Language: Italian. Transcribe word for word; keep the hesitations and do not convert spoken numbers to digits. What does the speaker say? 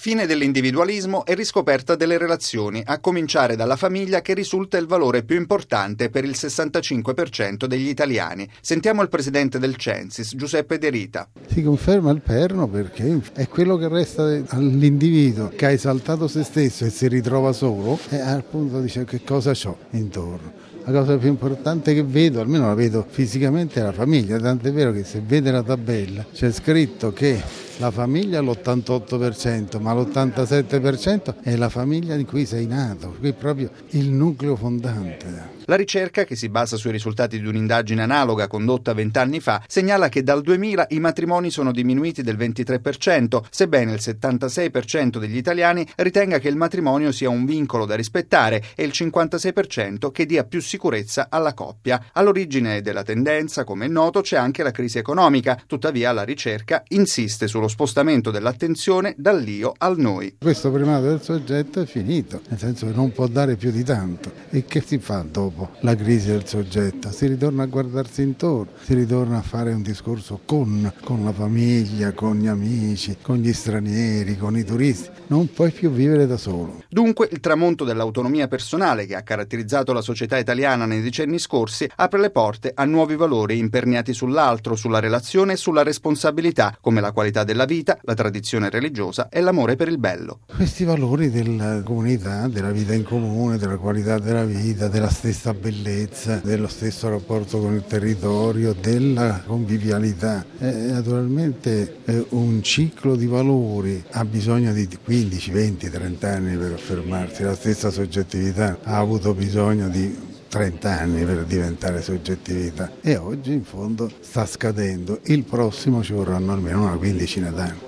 Fine dell'individualismo e riscoperta delle relazioni, a cominciare dalla famiglia che risulta il valore più importante per il sessantacinque per cento degli italiani. Sentiamo il presidente del Censis, Giuseppe De Rita. Si conferma il perno perché è quello che resta all'individuo che ha esaltato se stesso e si ritrova solo e al punto dice che cosa c'ho intorno. La cosa più importante che vedo, almeno la vedo fisicamente, è la famiglia, tant'è vero che se vede la tabella c'è scritto che la famiglia è l'ottantotto per cento, ma l'ottantasette per cento è la famiglia in cui sei nato, qui è proprio il nucleo fondante. La ricerca, che si basa sui risultati di un'indagine analoga condotta vent'anni fa, segnala che dal duemila i matrimoni sono diminuiti del ventitré per cento, sebbene il settantasei per cento degli italiani ritenga che il matrimonio sia un vincolo da rispettare e il cinquantasei per cento che dia più sicurezza alla coppia. All'origine della tendenza, come è noto, c'è anche la crisi economica, tuttavia la ricerca insiste sullo spostamento dell'attenzione dall'io al noi. Questo primato del soggetto è finito, nel senso che non può dare più di tanto. E che si fa dopo la crisi del soggetto? Si ritorna a guardarsi intorno, si ritorna a fare un discorso con, con la famiglia, con gli amici, con gli stranieri, con i turisti. Non puoi più vivere da solo. Dunque il tramonto dell'autonomia personale che ha caratterizzato la società italiana nei decenni scorsi apre le porte a nuovi valori imperniati sull'altro, sulla relazione e sulla responsabilità, come la qualità della vita, la tradizione religiosa e l'amore per il bello. Questi valori della comunità, della vita in comune, della qualità della vita, della stessa bellezza, dello stesso rapporto con il territorio, della convivialità. È naturalmente è un ciclo di valori, ha bisogno di quindici, venti, trenta anni per affermarsi. La stessa soggettività ha avuto bisogno di trenta anni per diventare soggettività e oggi in fondo sta scadendo. Il prossimo ci vorranno almeno una quindicina d'anni.